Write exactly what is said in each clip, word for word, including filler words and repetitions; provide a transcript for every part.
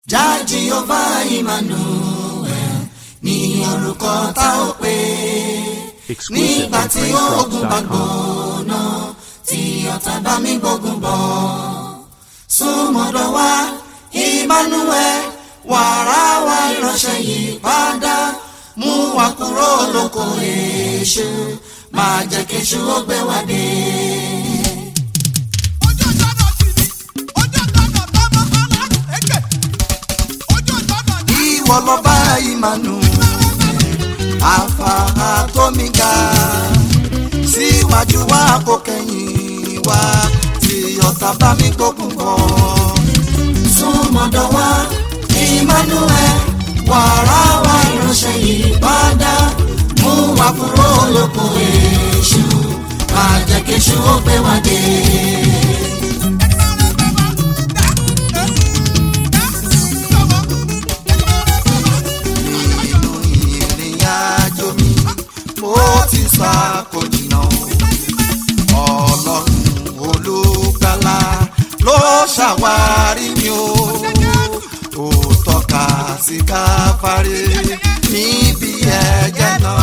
Jah Jehovah Emmanuel ní orúkọ tá ó pè nígbà tí ogun bá gbóná tí ọ̀tá bá mi gbógun bọ̀. Súnmọ́dọ̀ wá Emmanuel wàrà wá ìránṣẹ́ yìí padà mú wa kúrò lóko èṣù máa jẹ́ kéṣù ó gbé wa dé. Ìwọ lọba Emmanuel Alpha àti Omega síwájú wa kò kẹ́yìn wa tí ọ̀tá bá mi gbógun bọ̀. Súnmọ́dọ̀ wá Emmanuel wàrà wá ìránṣẹ́ yìí padà mú wa kúrò lóko èṣù máa jẹ́ kéṣù ó gbé wa dé. Kò jìnnà Ọlọ́run olùgbàlà ló ṣàwárí mi o ó tọ́ka sí Káfárì níbi ẹ̀jẹ̀ náà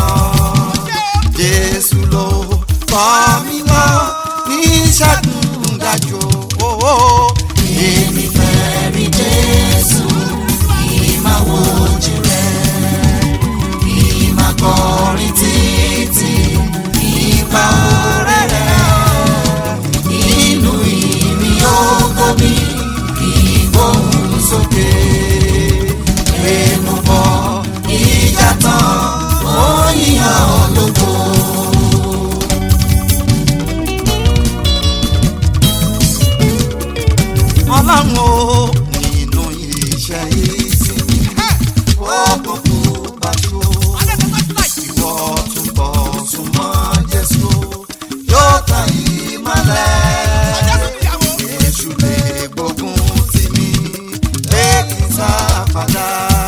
Jésù ló tọ́ mi lọ ní ṣẹ́gun dájú o. Èmi fẹ́ rí Jésù ìmáa wojú rẹ̀ ìmáa kọrin títí nípa oore rẹ̀ nínú ìrìn ògo mi ìgbóhùn sókè èmo bọ̀ ìjà tán ó yíyan ológo. Ọlọ́run o nínú iṣẹ́ ìsinmi ó kókó bá tó ìwọ túbọ̀ súnmọ́ Jésù yóò tàn ìmọ́lẹ̀ èṣù lè gbógun tì mí lè kí n sá padà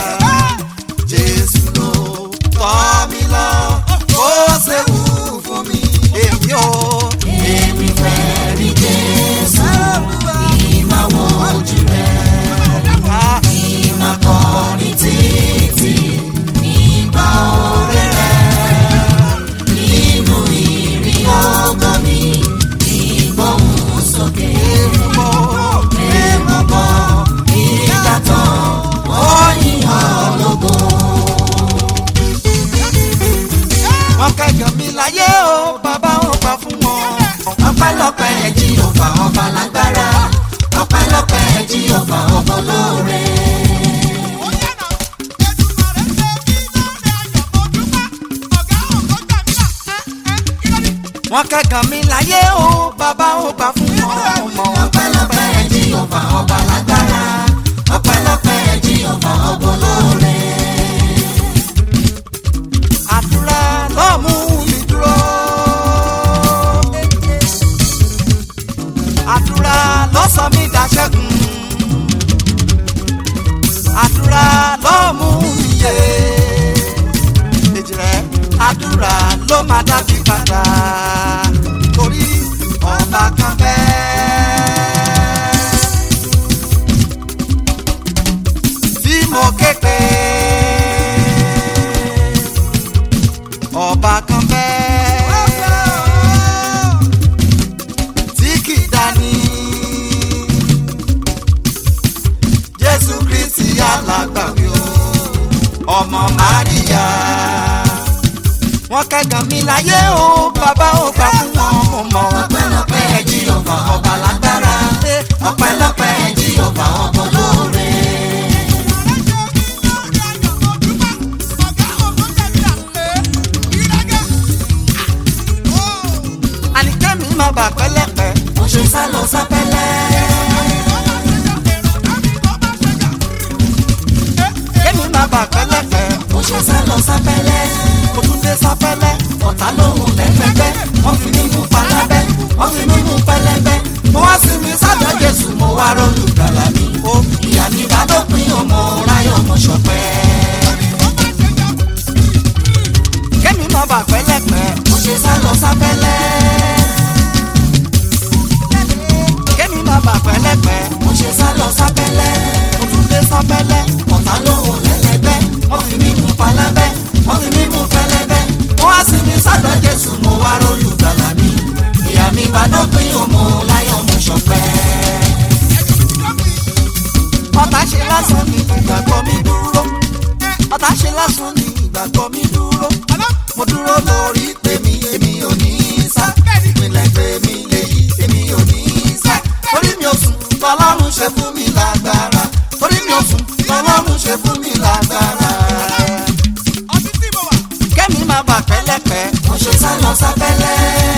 Jésù ló tọ́ mi lọ ó ṣèwú fún mi èmi ò èmi fẹ́ rí Jésù ìmáa wojú rẹ̀ ìmáa kọrin títí nípa oore rẹ̀ nínú ìrìn ògo mi ìgbóhùn sókè èmo bọ̀ ìjà tán ó yíyan ológo. Wọ́n kẹ́gàn mi láyé o bàbá ò gbà fún wọn. Ọpẹ́lọpẹ́ Jèhófà ọba lágbára ọpẹ́lọpẹ́ Jèhófà ọba olóore. Wọ́n kẹ́gàn mi láyé o bàbá ò gbà fún wọn. Ọpẹ́lọpẹ́ Jèhófà ọba lágbára ọpẹ́lọpẹ́ Jèhófà ọba olóore. Àdúrà ló mú mi dúró. Àdúrà ló sọ mí dàṣẹ́gun. Àdúrà ló mú mi yè. Èjì rẹ̀ àdúrà ló máa dá mi padà. Torí ọba kan bẹ́ẹ̀ tí mo ké pè. Ọba kan bẹ́ẹ̀ tí kì í dání. Jésù Kristi alágbàwí o ọmọ Máríà. Wọ́n kẹ́gàn mi láyé o bàbá ò gbà fún wọn mo mọ̀. Ọpẹ́lọpẹ́ Jèhófà ọba lágbára ọpẹ́lọpẹ́ Jèhófà ọba olóore. Àníkẹ́mi má bà pẹ́lẹ́pẹ́ mo ṣe sá lọ sápẹ́lẹ́. Kẹ́mi má bà pẹ́lẹ́pẹ́ mo ṣe sá lọ sápẹ́lẹ́. Mo tún dé sápẹ́lẹ́ ọ̀tá lóhùn lẹ́fẹ̀ẹ́fẹ́ wọ́n fi mí mú palábẹ́ wọ́n fi mí mú pẹlẹbẹ. Mo wá sí mi sábẹ́ Jésù mo wá rọ́ọ̀lù gbàlà mi. Ìyá mi bá dópin ọmọ ráyọ̀ mo ṣọpẹ́. Kẹ́mi má bà pẹ́lẹ́pẹ́ mo ṣe sá lọ sápẹ́lẹ́. Kẹ́mi má bà pẹ́lẹ́pẹ́ mo ṣe sá lọ sápẹ́lẹ́. Mo tún dé sápẹ́lẹ́. lásán ni ìgbàgbọ́ mi dúró. Ọ̀tá ṣe lásán ni ìgbàgbọ́ mi dúró. Mo dúró lórí tèmi èmi ò ní sá. Ìpínlẹ̀ tèmi lèyí èmi ò ní sá. Torí mi ò sùn lọ́lọ́run ṣe fún mi lágbára. Torí mi ò sùn lọ́lọ́run ṣe fún mi lágbára. Kẹ́mi máa bà pẹ́lẹ́pẹ́. Mo ṣe sá lọ sábẹ́lẹ̀.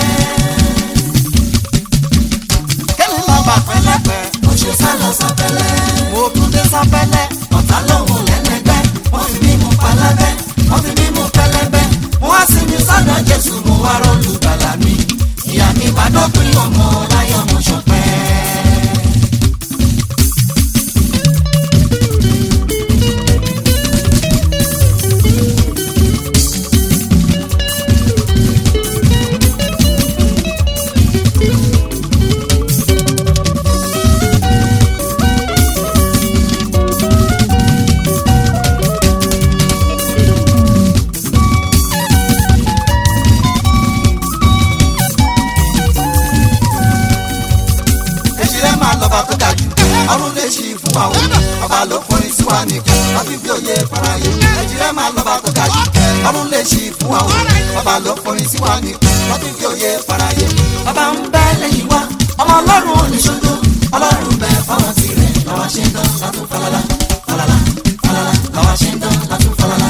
Kẹ́mi máa bà pẹ́lẹ́pẹ́. Mo ṣe sá lọ sábẹ́lẹ̀. Mo tún dé sábẹ́lẹ̀. Ọ̀tá lòun lẹ́lẹ́gbẹ́. Wọ́n fi mímú palábẹ́. Wọ́n fi mímú pẹlẹbẹ́. Mo wá sí mi sọ́dọ̀ Jésù mo wá rọ́ọ̀lù gbàlà mi. Ìyá mi bá dọ́pin ọmọ láyọ̀ mo ṣọpẹ́. Ọ̀run lè ṣí fún wa o, ọba ló forin sí wa nìkan, láti fi òye faraye. Nàìjíríà máa lọ́ba tó ga jù. Ọ̀run lè ṣí fún wa o, ọba ló forin sí wa nìkan, láti fi òye faraye. Bàbá ń bẹ lẹ́yìn wa, ọmọ ọlọ́run ò ní ṣojú. Ọlọ́run bẹ fáwọn tirẹ̀, làwa ṣe ń dán látún falala, falala, falala, làwa ṣe ń dán látún falala.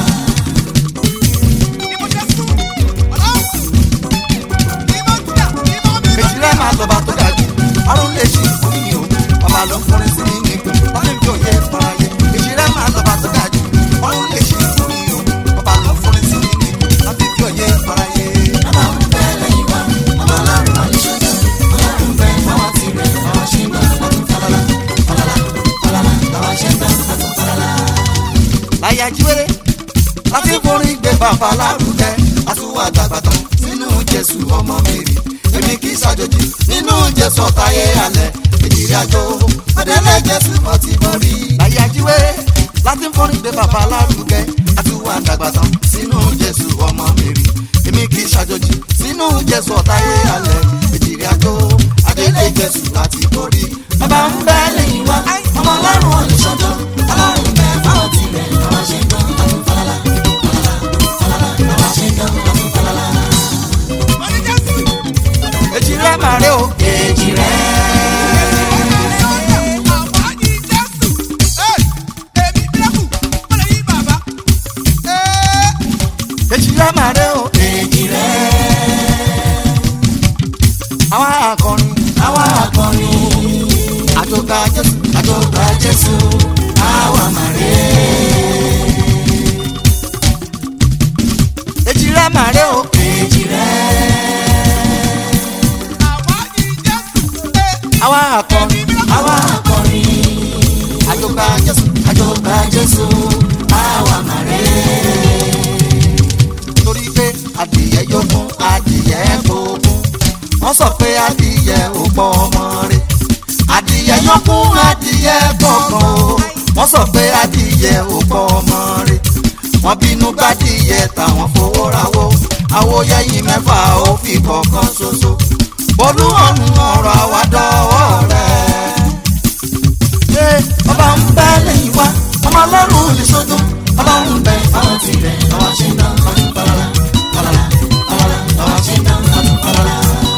Nàìjíríà máa lọ́ba tó ga jù. Ọ̀run lè ṣí fún mi o. Ọba ló forin sí mi nìkan, wọ́n ní kí òye faraye. Ìṣirẹ́ máa lọ́ba tó ga jù. Ọ̀run lè ṣí fún mi o. Ọba ló forin sí mi nìkan, wọ́n ní kí òye faraye. Bàbá ń bẹ lẹ́yìn wa, ọba ọlọ́run ò ní ṣojú. Ọlọ́run bẹ fáwọn tirẹ̀, làwa ṣe ń dán látún falala, falala, falala, làwa ṣe ń dán látún falala. Láyé ajíwèrè, láti forin gbé bàbá lárugẹ, àtúwà dàgbàtàn sínú Jésù ọmọ Mèrì. Èmi kì í ṣàjòjì nínú Jésù ọ̀táyé alẹ́. Ìrìn àjò ọdẹlẹ Jésù mo ti borí. Láyé ajíwèrè láti forin gbé bàbá lárugẹ, àtúwà dàgbàtàn sínú Jésù ọmọ Mèrì. Èmi kì í ṣàjòjì sínú Jésù ọ̀táyé alẹ́. Ìrìn àjò ọdẹlẹ Jésù láti borí. Bàbá ń bẹ lẹ́yìn wa, ọmọ ọlọ́run ò ní ṣojú. Ọlọ́run bẹ fáwọn tirẹ̀, làwa ṣe ń dán látún falala, falala, falala, làwa ṣe ń dán látún falala. Èjì rẹ̀ máa rẹ̀ o. Èjì rẹ̀. Èjìrẹ́ máa rẹ̀ o. Èjìrẹ́. Àwa akọrin. Àwa akọrin. Àjọgbà Jésù. Àjọgbà Jésù. Àwa máa rẹ̀. Èjìrẹ́ máa rẹ̀ o. Èjìrẹ́. Àwa akọrin. Àwa akọrin. Àjọgbà Jésù. Àjọgbà Jésù. Àwa máa rẹ̀. Torí pé adìyẹ yókùn adìyẹ gbógun, wọ́n sọ pé adìyẹ ò gbọ́ ọmọ rẹ̀. Adìyẹ yókùn adìyẹ gbọ̀ngàn o, wọ́n sọ pé adìyẹ ò gbọ́ ọmọ rẹ̀. Wọ́n bínú gbádìyẹ táwọn fowó rawó, àwòyẹyìn mẹ́fà ó fi kọ̀ọ̀kan ṣoṣo. Bolú ọ̀run ọ̀rọ̀ àwàdọ́wọ́ rẹ̀. Ṣé ọba ń bẹ lẹ́yìn wa, ọmọ ọlọ́run lè ṣojú. Ọlọ́run bẹ fáwọn tirẹ̀, làwa ṣe ń dán látún falala, falala, falala, làwa ṣe ń dán látún falala.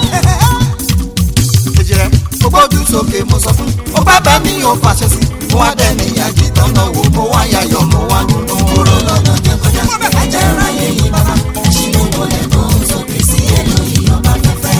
Èjìrẹ́ mo gbójú sókè mo sọ fún, ó bá bá mi ò fàṣẹ sí. Mo wá dẹ́ni àjìtàn náà wò, mo wá yayọ̀, mo wá dúdú. Kúrò lọ́nà jẹ́ kọjá, ẹ̀jẹ̀ ráyè yìí bàbá. Ẹ̀ṣin ló wọlé bó sókè sí Èlòyìn ọba fẹ́fẹ́.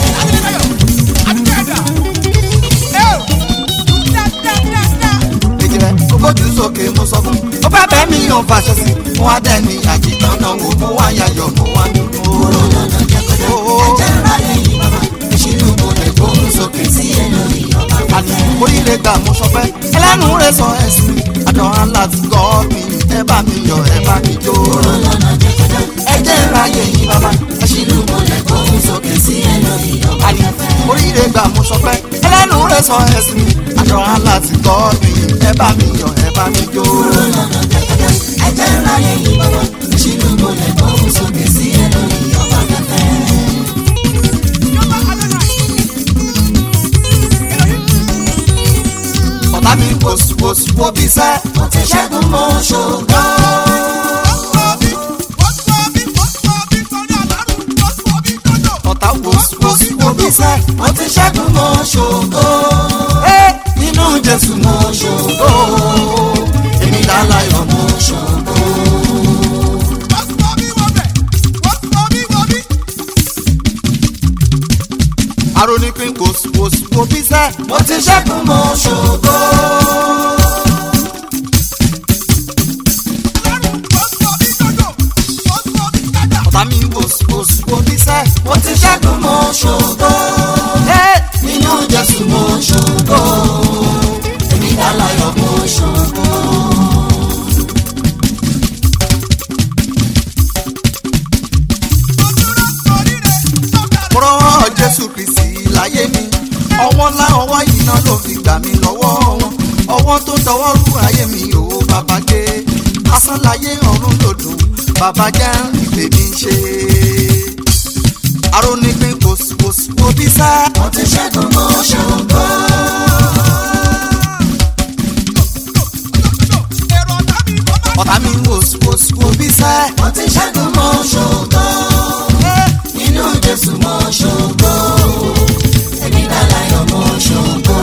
Èjìrẹ́ mo gbójú sókè mo sọ fún, ó bá bá mi ò fàṣẹ sí. Mo wá dẹ́ni àjìtàn náà wò, mo wá yayọ̀, mo wá dúdú. Kúrò lọ́nà jẹ́ kọjá, ẹ̀jẹ̀ ráyè yìí bàbá. Ẹ̀ṣin ló wọlé bó sókè sí Èlòyìn ọba fẹ́fẹ́. Oríire gbà mo sọ pé ẹlẹ́nu rẹ̀ sọ ẹ̀sìn. Àdán aláti gọ́ mi, ẹ bá mi yọ̀, ẹ bá mi jó. Kúrò lọ́nà jẹ́ kọjá, ẹ̀jẹ̀ ráyè yìí bàbá. Ẹ̀ṣin ló wọlé bó sókè sí Èlòyìn ọba fẹ́fẹ́. Oríire gbà mo sọ pé ẹlẹ́nu rẹ̀ sọ ẹ̀sìn. Àdán aláti gọ́ mi, ẹ bá mi yọ̀, ẹ bá mi jó. Kúrò lọ́nà jẹ́ kọjá, ẹ̀jẹ̀ ráyè yìí bàbá. Ẹ̀ṣin ló wọlé bó sókè sí Èlòyìn ọba fẹ́fẹ́. Ọ̀tá mi wòsùwòsù wo bí sẹ́, ti ṣẹ́gun mo ṣògo. ọ̀tá wo wo wo bí sẹ́ mo ti ṣẹ́gun mo ṣògo. nínú Jésù mo ṣògo. èmi láláyọ̀ mo ṣògo. arónípín kò kò kò bí sẹ́ mo ti ṣẹ́gun mo ṣògo. ọ̀tá mi wò wò wò bí sẹ́ mo ti ṣẹ́gun mo ṣògo. nínú Jésù mo ṣògo. èmi láláyọ̀ mo ṣògo. rọ́ Jésù Kristi láyé mi ọwọ́ ńlá ọwọ́ iná ló fi gbà mí lọ́wọ́ wọn ọwọ́ tó dọwọ́ rú ayé mi ò bàbá gé asán láyé ọ̀run lòdùn bàbá jẹ́ ìpè mi ṣe. arónípín kò kò kò bí sá. mo ti ṣẹ́gun mo ṣògo. ọ̀tá mi wò wò wò bí sá. mo ti ṣẹ́gun mo ṣògo. nínú Jésù mo ṣògo. èmi láláyọ̀ mo ṣògo.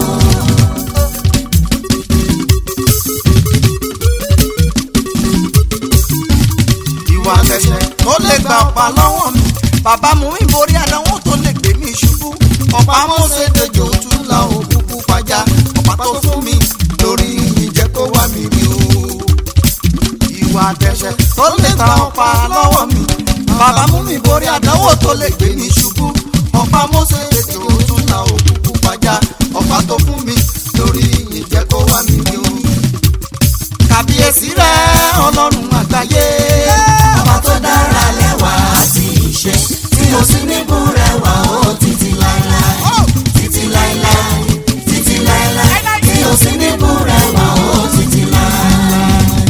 ìwà lẹ̀ṣẹ̀ tó lè gba ọ̀pá lọ́wọ́ mi bàbá mú mi borí àdánwò tó lè gbé mi ṣubú ọ̀pá Mósè dejò tún la òkùnkùn pàjá ọ̀pá tó fún mi lórí ìjẹ́ kó wá mi rí o. ìwà lẹ̀ṣẹ̀ tó lè gba ọ̀pá lọ́wọ́ mi bàbá mú mi borí àdánwò tó lè gbé mi ṣubú ọ̀pá Mósè dejò tún la òkùnkùn pàjá ọ̀pá tó fún mi lórí ìjẹ́ kó wá mi rí o. kàbíyèsí rẹ Ọlọ́run àgbáyé ọba tó dára lẹ́wà àti ìṣe tí o sì níbú rẹwà ó títí láéláé títí láéláé títí láéláé tí o sì níbú rẹwà ó títí láéláé.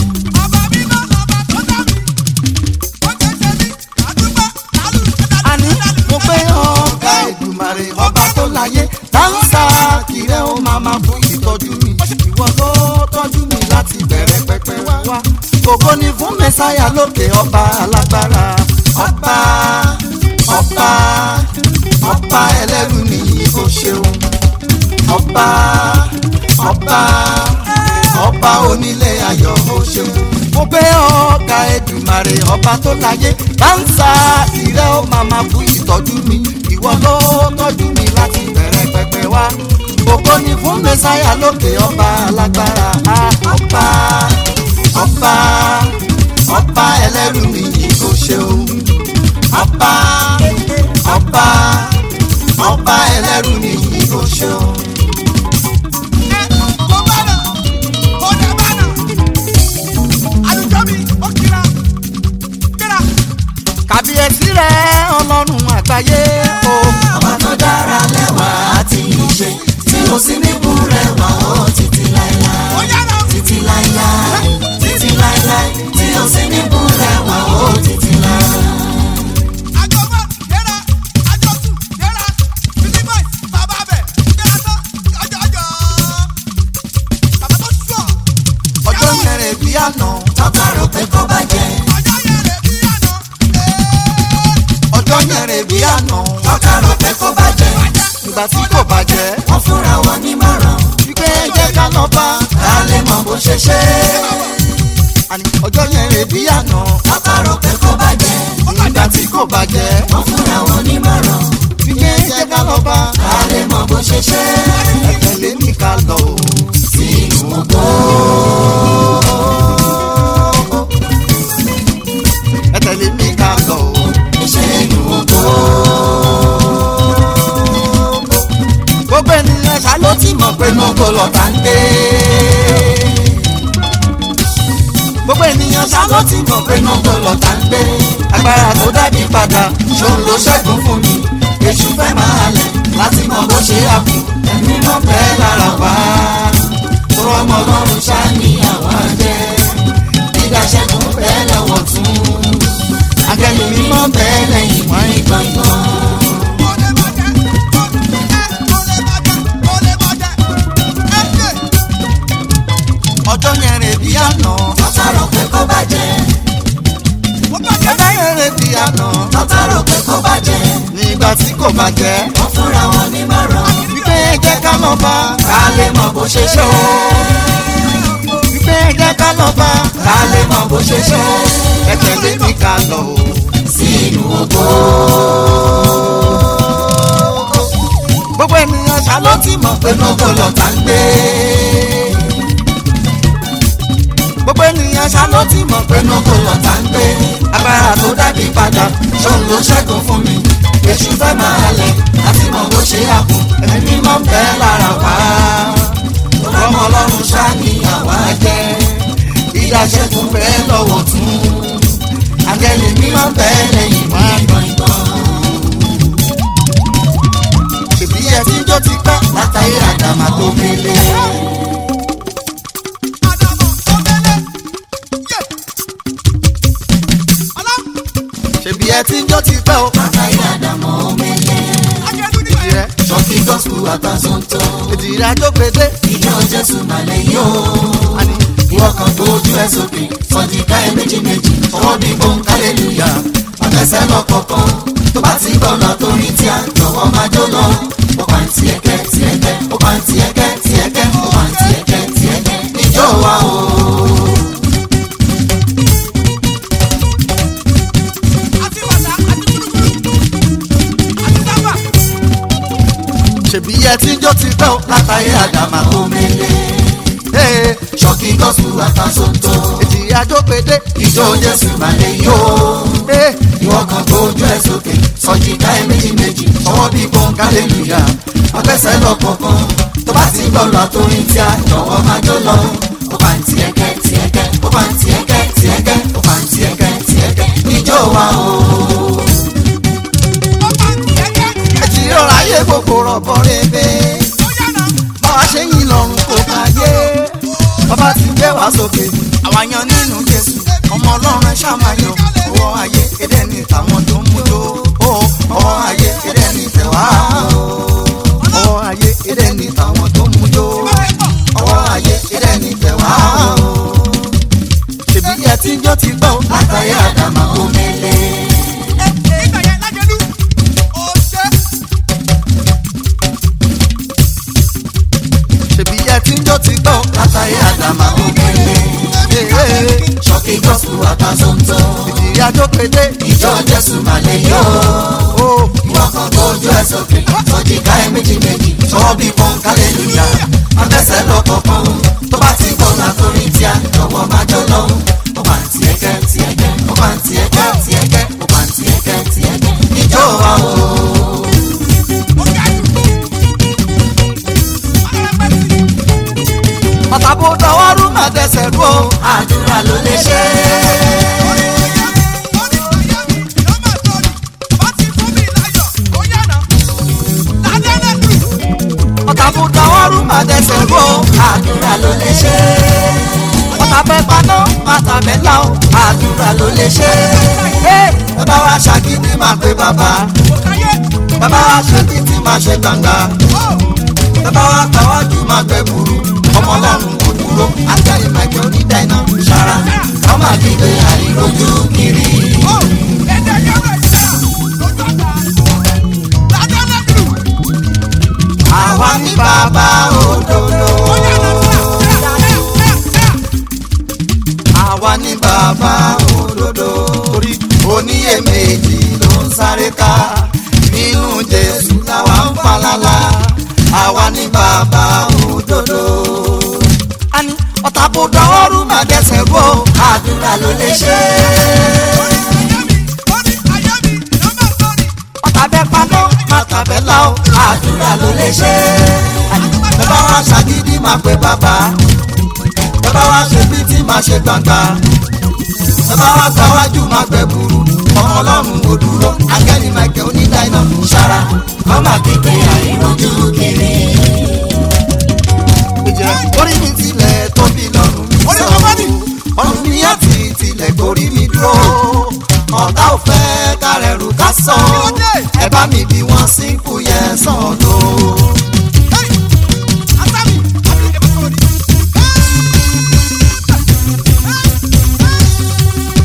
àní mo pé ọ̀gá Èdùmàrè ọba tó láyé dáńsà kìrẹ́ ó máa máa fún ìtọ́jú mi ìwọ ló tọ́jú mi láti bẹ̀rẹ̀ pẹpẹ wá. ògo ni fún Mẹ́sáyà lókè ọba alágbára ọba ọba ọba ẹlẹ́rù nìyí ó ṣeun ọba ọba ọba onílé ayọ̀ ó ṣeun. mo gbé ọ̀gá Èdùmàrè ọba tó láyé dáńsà ìrẹ́ ó máa máa fún ìtọ́jú mi ìwọ ló tọ́jú mi láti bẹ̀rẹ̀ pẹpẹ wá. ògo ni fún Mẹ́sáyà lókè ọba alágbára ọba ọba ọba ẹlẹ́rù nìyí ó ṣeun ọba ọba ọba ẹlẹ́rù nìyí ó ṣeun. kàbíyèsí rẹ Ọlọ́run àgbáyé o. ọba tó dára lẹ́wà àti ìṣe tí o sì níbú rẹwà ó títí láéláé títí láéláé títí láéláé tí o sì níbú rẹwà ó títí láéláé. ọjọ́ yẹn rẹ̀ bí àná tọ́ka rò pé kó bàjẹ́. ọjọ́ yẹn rẹ̀ bí àná tọ́ka rò pé kó bàjẹ́. ìgbà tí kò bàjẹ́ wọ́n fúnra wọn nímọ̀ràn wípé ẹ jẹ́ ká lọ bá ká lè mọ bó ṣe ṣe. ọjọ́ yẹn rẹ̀ bí àná tọ́ka rò pé kó bàjẹ́. ìgbà tí kò bàjẹ́ wọ́n fúnra wọn nímọ̀ràn wípé ẹ jẹ́ ká lọ bá ká lè mọ bó ṣe ṣe. ẹ tẹ̀lé mi ká lọ sí inú ògo. ẹ tẹ̀lé mi ká lọ sí inú ògo. gbogbo ènìyàn ṣá ló ti mọ̀ pé nógo lọ́tà ń gbé. gbogbo ènìyàn ṣá ló ti mọ̀ pé nógo lọ́tà ń gbé. agbára tó dábì padà ṣòun ló ṣẹ́gun fún mi. èṣù fẹ́ máa lẹ̀ láti mọ bó ṣe àkùn ẹ̀mí mọ́ bẹ́ẹ̀ lára wá. tọrọ ọmọ Ọlọ́run ṣá ní àwọn àjẹ́. dídá ṣẹ́gun bẹ́ẹ̀ lọ́wọ́ tún. akẹ́yìn mímọ́ bẹ́ẹ̀ lẹ́yìn wọ́n ń gbọ̀ngàn. ọjọ́ yẹn rè bí àná. tọ́tà rò pé kó bàjẹ́. ẹ̀dá yẹn rè bí àná. tọ́tà rò pé kó bàjẹ́. nígbà tí kò bàjẹ́. wọ́n fúnra wọn ní márùn. wípé ẹ jẹ́ ká lọ bá. ká lè mọ bó ṣe ṣe o. wípé ẹ jẹ́ ká lọ bá. ká lè mọ bó ṣe ṣe. ẹ tẹ̀lé mi ká lọ o. sí inú ògo. gbogbo ènìyàn ṣá ló ti mọ̀ pé nógò lọ́tà ń gbé. gbogbo ènìyàn ṣá ló ti mọ̀ pé nógò lọ́tà ń gbé. agbára tó dàbí padà ṣóun ló ṣẹ́gun fún mi. èṣù fẹ́ máa halẹ̀ láti mọ̀ bó ṣe àpò. ẹ̀mí mímọ́ ń bẹ lára wa. ọmọ ọlọ́run ṣá ni àwa jẹ́. ìyá ṣẹ́gun bẹ́ẹ̀ lọ́wọ́ tún. àgẹ́lì mímọ́ ń bẹ lẹ́yìn wá gbọ̀ngbọ̀n. ṣèbí ẹ tí jó ti pẹ́. látàrí àdàmà tó mele. ṣèbí ẹ tí jó ti pẹ́ o. látàrí àdàmà tó mele. ìdíyẹ ṣọ́kì gospel àtàzọ́ntò. ìdíyẹ àjọpẹ̀dé. ìjọ jésù màlẹ̀ yóò. ìwọ kan gbójú ẹ sókè. sọ̀jìká ẹ méjì méjì. ọwọ́ bí gbóhùn kálẹ́lúyà. ọ̀tẹ̀sẹ̀ lọ kọ̀ọ̀kan. tó bá ti gbọ́nà torí tí a jọ̀wọ́ máa jó lọ. ó pa ń tiẹ̀kẹ́ tiẹ̀kẹ́. ó pa ń tiẹ̀kẹ́ tiẹ̀kẹ́. ó pa ń tiẹ̀kẹ́ tiẹ̀kẹ́. ìjọ wa o. ṣèbí ẹ tí jó ti pẹ́ o. látàrí àdàmà tó mele. ṣọ́kì gospel àtàzọ́ntò. ìdíyẹ àjọpẹ̀dé. ìjọ jésù màlẹ̀ yóò. ìwọ kan gbójú ẹ sókè. sọ̀jìká ẹ méjì méjì. ọwọ́ bí gbóhùn kálẹ́lúyà. ọ̀tẹ̀sẹ̀ lọ kọ̀ọ̀kan. tó bá ti gbọ́nà torí tí a jọ̀wọ́ máa jó lọ. ó pa ń tiẹ̀kẹ́ tiẹ̀kẹ́. ó pa ń tiẹ̀kẹ́ tiẹ̀kẹ́. ó pa ń tiẹ̀kẹ́ tiẹ̀kẹ́. ìjọ wa o. ẹtì rọra yé gbogbo rọ̀bọ̀ rebe. báwa ṣe yìn lọ́run kò ká yé. bàbá ti gbé wá sókè. àwa yan nínú Jésù. ọmọ ọlọ́run ẹ ṣàmáyọ. ọwọ́ ayé èdè ní tàwọn tó ń mú tó. ọwọ́ ayé èdè ní tẹ̀wá. ọwọ́ ayé èdè ní tàwọn tó ń mú tó. ọwọ́ ayé èdè ní tẹ̀wá. ṣèbí ẹ tí jó ti gbọ́. látàrí àdàmà tó mele. ṣèbí ẹ tí jó ti gbọ́. látàrí àdàmà tó mele. ṣọ́kì gospel àtàzọ́ntò. ìdíyẹ àjọpẹ̀dé. ìjọ jésù màlẹ̀ yóò. ìwọ kan gbójú ẹ sókè. sọ̀jìká ẹ méjì méjì. ọwọ́ bí gbóhùn kálẹ́lúyà. ọ̀tẹ̀sẹ̀ lọ kọ̀ọ̀kan. tó bá ti gbọ́nà torí tí a jọ̀wọ́ máa jó lọ. ó pa ń tiẹ̀kẹ́ tiẹ̀kẹ́. ó pa ń tiẹ̀kẹ́ tiẹ̀kẹ́. ó pa ń tiẹ̀kẹ́ tiẹ̀kẹ́. ìjọ wa o. ọ̀tàbó dọwọ́rú má dẹsẹ̀ rú o. àdúrà ló lè ṣe ọ̀tàbó dọwọ́rú má dẹsẹ̀ rú o. àdúrà ló lè ṣe ọ̀tàbẹ̀ paná ọ̀tàbẹ̀ là o. àdúrà ló lè ṣe bàbá wa ṣàgídí máa pe bàbá. bàbá wa ṣèkìtì máa ṣe gbàngà. bàbá wa kàwájú máa gbẹ burú. ọmọ ọlọ́run kò dúró. ángẹ́lì mẹ́kẹ́ onídàá iná ṣara. ọmọ àgbègbè àìrójú kiri. àwa ní bàbá òdodo. àwa ní bàbá òdodo. torí oníyèméjì ló ń sáré ká. nínú Jésù làwa ń falala. àwa ní bàbá òdodo. a ní ọ̀tàbó dọwọ́rú má dẹsẹ̀ rú o. àdúrà ló lè ṣe ọ̀tàbẹ̀ paná ọ̀tàbẹ̀ là o. àdúrà ló lè ṣe bàbá wa ṣàgídí máa pe bàbá. bàbá wa ṣe bí tí máa ṣe gbàgbà. bàbá wa gbáwájú máa gbẹ burú. ọmọ ọlọ́run ò dúró. ángẹ́lì mẹ́kẹ́ onídàá iná ṣara. ọmọ àgbègbè àìrójú kiri. orí mi tilẹ̀ tóbi lọ́rùn mi sọ. ọ̀run mi á ti tilẹ̀ gorí mi dúró. ọ̀tá ò fẹ́ kárẹ̀rù ká sọ. ẹ bá mi bí wọ́n sínkù yẹn sàn lò.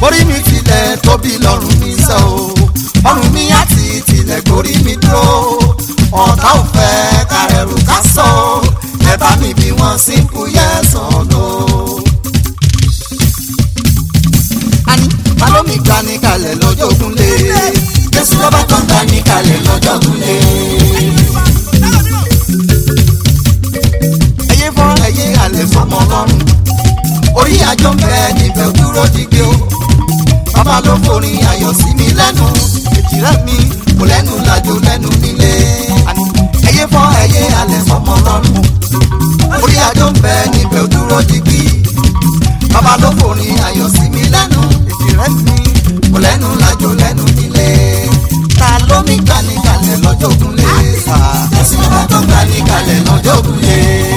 orí mi tilẹ̀ tóbi lọ́rùn mi sẹ́ o ọrùn mi àti tilẹ̀ gorí mi dúró ọ̀tá ò fẹ́ kárẹ̀rù ká sọ ẹ bá mi bí wọ́n simple yes or no. àní balómi gbani kalẹ̀ lọ́jọ́ gúnlé Jésù lọ́ba kan gbani kalẹ̀ lọ́jọ́ gúnlé. ẹyẹ fọ́ ẹyẹ alẹ́ fọmọ ọlọ́run orí àjọ ń bẹ níbẹ̀ dúró dìgbé o bàbá ló forin ayọ̀ sí mi lẹ́nu èjìrẹ́ mi kò lẹ́nu làjò lẹ́nu nílé ẹyẹ fọ́ ẹyẹ alẹ́ fọmọ ọlọ́run orí àjọ ń bẹ níbẹ̀ dúró dìgbé bàbá ló forin ayọ̀ sí mi lẹ́nu èjìrẹ́ mi kò lẹ́nu làjò lẹ́nu nílé ta ló mi gbani kalẹ̀ lọ́jọ́ ògúnlé ẹ̀sìn bàbá tó gbani kalẹ̀ lọ́jọ́ ògúnlé.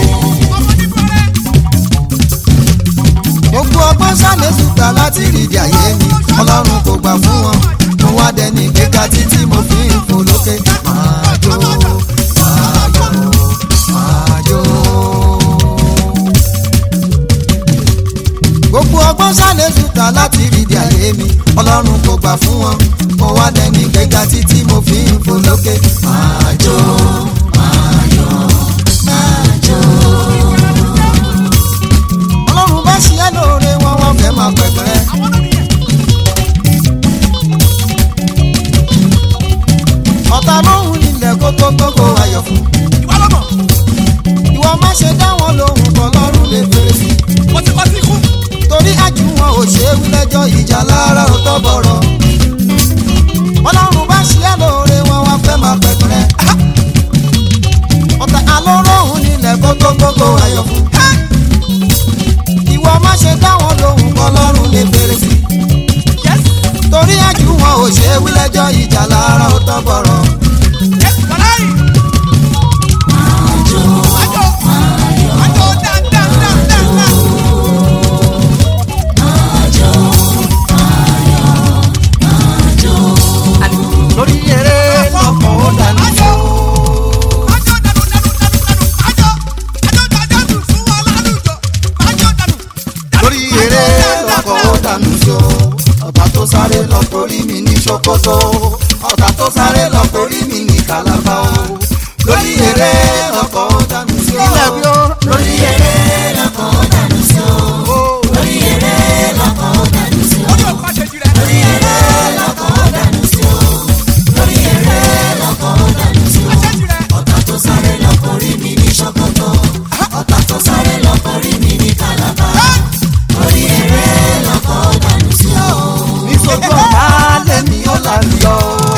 gbogbo ọgbọ́n sálẹ̀sù gbà láti rìdí ayé mi ọlọ́run kò gbà fún wọn mo wá dẹni gíga títí mo fi ń fò lókè máa jó máa jó máa jó. gbogbo ọgbọ́n sálẹ̀sù gbà láti rìdí ayé mi ọlọ́run kò gbà fún wọn mo wá dẹni gíga títí mo fi ń fò lókè máa jó máa jó máa jó. ọlọ́run bá ṣe é lóore wọn wọ́n fẹ́ máa pẹ̀pẹ̀rẹ́. ọ̀tá lóhùn nílẹ̀ kókó gbogbo ayọ̀ fún. ìwọ má ṣe dá wọn lóhùn kọ́ lọ́rùn lè fèrè sí. torí àjù wọn ò ṣe é wí lẹ́jọ́ ìjà lára ò tọ́ bọ̀rọ̀. ọlọ́run bá ṣe é lóore wọn wọ́n fẹ́ máa pẹ̀pẹ̀rẹ́. ọ̀tá alóròhùn nílẹ̀ kókó gbogbo ayọ̀ fún. ìwọ má ṣe dá wọn lóhùn kọ́ lọ́rùn lè fèrè sí. torí àjù wọn ò ṣe é wí lẹ́jọ́ ìjà lára ò tọ́ bọ̀rọ̀. lórí eré lọ́kàn ó dànù sí o. lórí eré lọ́kàn ó dànù sí o. ọ̀tá tó sáré lọ torí mi ní ṣòkòtò ọ̀tá tó sáré lọ torí mi ní kàlàbà o. lórí eré lọ́kàn ó dànù sí o. lórí eré lọ́kàn ó dànù sí o. lórí eré lọ́kàn ó dànù sí o. lórí eré lọ́kàn ó dànù sí o. lórí eré lọ́kàn ó dànù sí o. ọ̀tá tó sáré lọ torí mi ní ṣòkòtò ọ̀tá tó sáré lọ torí mi ní kàlàbà lórí eré lọ́kàn ó dànù sí o. nítorí ọ̀tá lẹ́ni ó là ń yọ.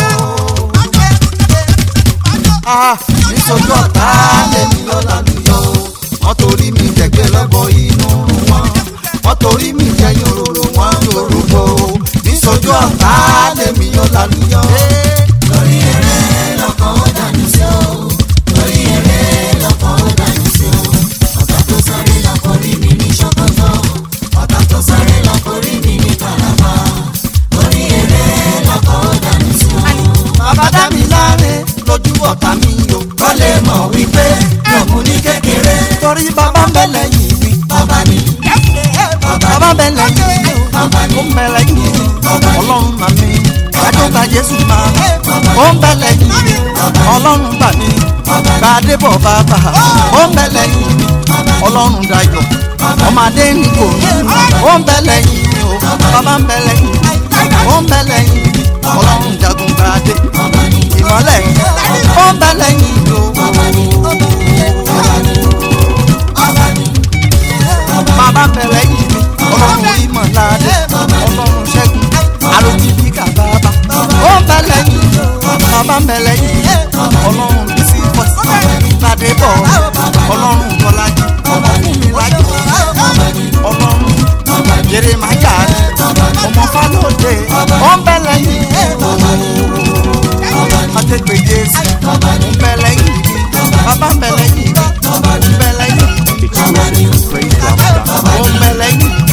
nítorí ọ̀tá lẹ́ni ó là ń yọ. wọ́n torí mi jẹ̀gbẹ́ lọ́bọ̀ inú wọn wọ́n torí mi jẹ̀yìn òróró wọn lórúkọ. nítorí ọ̀tá lẹ́ni ó là ń yọ. lórí eré lọ́kàn ó dànù sí o. lórí eré lọ́kàn ó dànù sí o. ọ̀tá tó sáré lọ torí mi ní ṣòkòtò ọ̀tá tó sáré lọ torí mi ní kàlàbà lórí eré lọ́kàn ó dànù sí o. bàbá dá mi láre lójú ọ̀tá mi o. kọ́ lè mọ̀ wípé mi ò mú ní kékeré. torí bàbá ń bẹ lẹ́yìn mi. bàbá ni bàbá ń bẹ lẹ́yìn mi. bàbá ni ó ń bẹ lẹ́yìn mi. ọlọ́run mà mí adéta jésù máa ó ń bẹ lẹ́yìn mi. ọlọ́run bà mí gbàdébọ̀ bàbá ó ń bẹ lẹ́yìn mi. ọlọ́run dayọ̀ ọmọdé ní kò ní ó ń bẹ lẹ́yìn mi o. bàbá ń bẹ lẹ́yìn mi ó ń bẹ lẹ́yìn mi. ọlọ́run jagun gbàdé ìmọ́lẹ̀ ó ń bẹ lẹ́yìn mi o. bàbá ń bẹ lẹ́yìn mi ọlọ́run ìmọ̀ládé ọlọ́run ṣẹ́gun àròjìbí kàbàbà ó ń bẹ lẹ́yìn mi. bàbá ń bẹ lẹ́yìn mi ọlọ́run bísí pọ̀sí ládé bọ̀ ọlọ́run bọ́lájì ọlọ́run mi lájọ ọlọ́run Jeremáyà ọmọ Fálódé ó ń bẹ lẹ́yìn àtẹ̀gbẹ̀ Jésù ó ń bẹ lẹ́yìn bàbá ń bẹ lẹ́yìn ó ń bẹ lẹ́yìn ó ń bẹ lẹ́yìn.